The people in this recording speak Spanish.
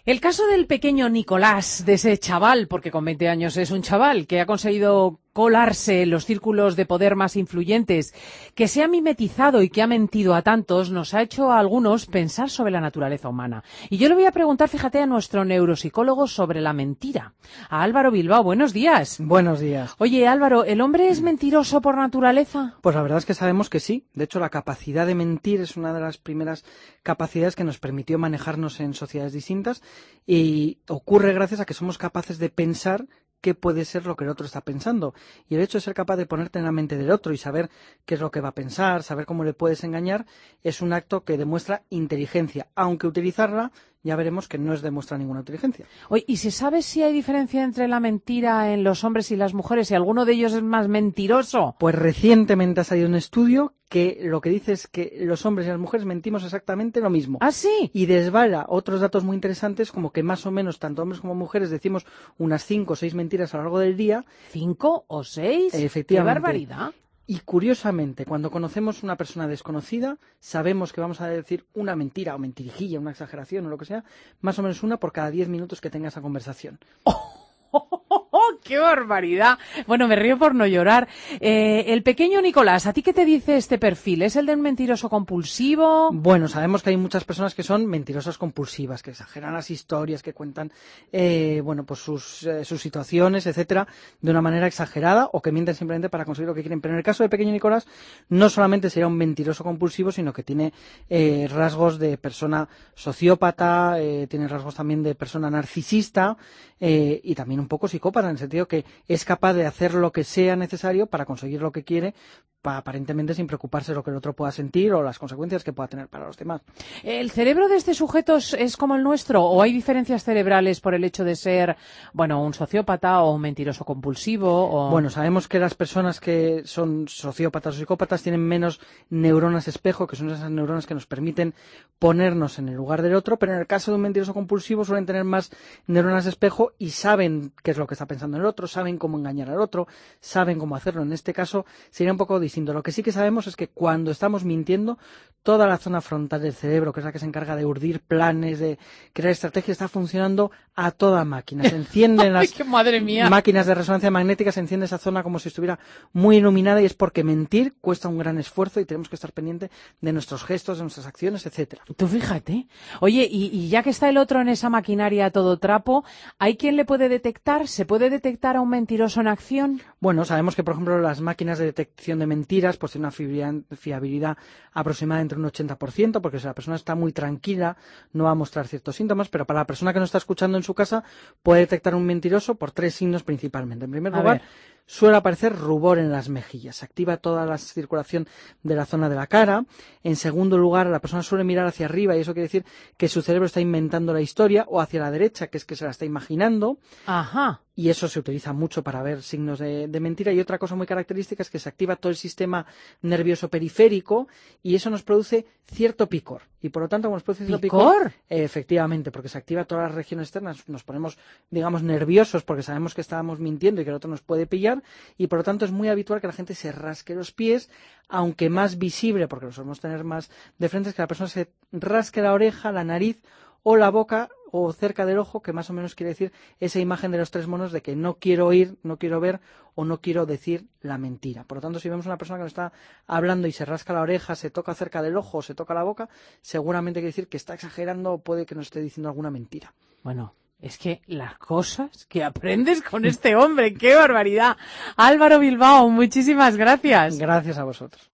El caso del pequeño Nicolás, de ese chaval, porque con 20 años es un chaval, que ha conseguido colarse en los círculos de poder más influyentes, que se ha mimetizado y que ha mentido a tantos, nos ha hecho a algunos pensar sobre la naturaleza humana. Y yo le voy a preguntar, fíjate, a nuestro neuropsicólogo sobre la mentira. A Álvaro Bilbao, buenos días. Buenos días. Oye, Álvaro, ¿el hombre es mentiroso por naturaleza? Pues la verdad es que sabemos que sí. De hecho, la capacidad de mentir es una de las primeras capacidades que nos permitió manejarnos en sociedades distintas y ocurre gracias a que somos capaces de pensar qué puede ser lo que el otro está pensando. Y el hecho de ser capaz de ponerte en la mente del otro y saber qué es lo que va a pensar, saber cómo le puedes engañar, es un acto que demuestra inteligencia, aunque utilizarla ya veremos que no es demuestra ninguna inteligencia. Oye, ¿y se sabe si hay diferencia entre la mentira en los hombres y las mujeres? ¿Si alguno de ellos es más mentiroso? Pues recientemente ha salido un estudio que lo que dice es que los hombres y las mujeres mentimos exactamente lo mismo. ¿Ah, sí? Y desvela otros datos muy interesantes, como que más o menos tanto hombres como mujeres decimos unas 5 o 6 mentiras a lo largo del día. ¿5 o 6? Efectivamente. ¡Qué barbaridad! Y curiosamente, cuando conocemos una persona desconocida, sabemos que vamos a decir una mentira o mentirijilla, una exageración o lo que sea, más o menos una por cada 10 minutos que tenga esa conversación. ¡Qué barbaridad! Bueno, me río por no llorar. El pequeño Nicolás, ¿a ti qué te dice este perfil? ¿Es el de un mentiroso compulsivo? Bueno, sabemos que hay muchas personas que son mentirosas compulsivas, que exageran las historias, que cuentan pues sus situaciones, etcétera, de una manera exagerada o que mienten simplemente para conseguir lo que quieren. Pero en el caso del pequeño Nicolás, no solamente sería un mentiroso compulsivo, sino que tiene rasgos de persona sociópata, tiene rasgos también de persona narcisista y también un poco psicópata, en el sentido que es capaz de hacer lo que sea necesario para conseguir lo que quiere, aparentemente sin preocuparse de lo que el otro pueda sentir o las consecuencias que pueda tener para los demás. ¿El cerebro de este sujeto es como el nuestro o hay diferencias cerebrales por el hecho de ser, bueno, un sociópata o un mentiroso compulsivo? Bueno, sabemos que las personas que son sociópatas o psicópatas tienen menos neuronas espejo, que son esas neuronas que nos permiten ponernos en el lugar del otro, pero en el caso de un mentiroso compulsivo suelen tener más neuronas espejo y saben qué es lo que está pensando el otro, saben cómo engañar al otro, saben cómo hacerlo. En este caso sería un poco distinto. Lo que sí que sabemos es que cuando estamos mintiendo, toda la zona frontal del cerebro, que es la que se encarga de urdir planes, de crear estrategias, está funcionando a toda máquina. Se encienden las ¡Madre mía! máquinas de resonancia magnética, se enciende esa zona como si estuviera muy iluminada y es porque mentir cuesta un gran esfuerzo y tenemos que estar pendientes de nuestros gestos, de nuestras acciones, etcétera. Tú fíjate. Oye, y ya que está el otro en esa maquinaria a todo trapo, ¿hay quien le puede detectar? ¿Se puede detectar a un mentiroso en acción? Bueno, sabemos que, por ejemplo, las máquinas de detección de mentiras pues tienen una fiabilidad aproximada entre un 80%, porque si la persona está muy tranquila no va a mostrar ciertos síntomas, pero para la persona que nos está escuchando en su casa puede detectar un mentiroso por 3 signos principalmente. En primer lugar, suele aparecer rubor en las mejillas, se activa toda la circulación de la zona de la cara. En segundo lugar, la persona suele mirar hacia arriba y eso quiere decir que su cerebro está inventando la historia, o hacia la derecha, que es que se la está imaginando. Ajá. Y eso se utiliza mucho para ver signos de mentira. Y otra cosa muy característica es que se activa todo el sistema nervioso periférico y eso nos produce cierto picor. Y por lo tanto, como nos produce cierto picor, efectivamente, porque se activa todas las regiones externas, nos ponemos, digamos, nerviosos porque sabemos que estábamos mintiendo y que el otro nos puede pillar. Y por lo tanto es muy habitual que la gente se rasque los pies, aunque más visible, porque lo solemos tener más de frente, es que la persona se rasque la oreja, la nariz o la boca o cerca del ojo, que más o menos quiere decir esa imagen de los 3 monos de que no quiero oír, no quiero ver o no quiero decir la mentira. Por lo tanto, si vemos una persona que nos está hablando y se rasca la oreja, se toca cerca del ojo o se toca la boca, seguramente quiere decir que está exagerando o puede que nos esté diciendo alguna mentira. Bueno, es que las cosas que aprendes con este hombre, ¡qué barbaridad! Álvaro Bilbao, muchísimas gracias. Gracias a vosotros.